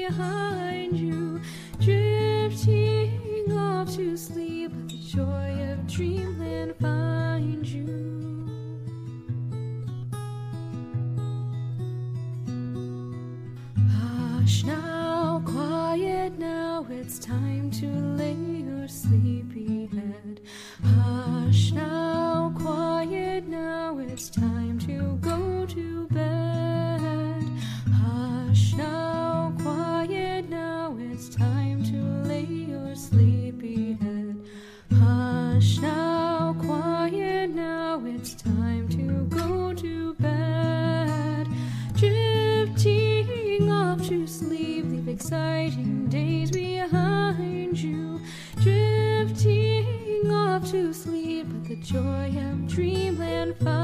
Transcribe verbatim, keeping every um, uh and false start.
behind you, drifting off to sleep, let the joy of dreamland find you. Hush now, quiet now, it's time to lay your sleepy head. Hush now, quiet now, it's time to go to bed. Hush now, quiet now, it's time to lay your sleepy head. Hush now, quiet now, it's time to go to bed. Drifting off to sleep, leave exciting days behind you. Drifting off to sleep, let the joy of dreamland find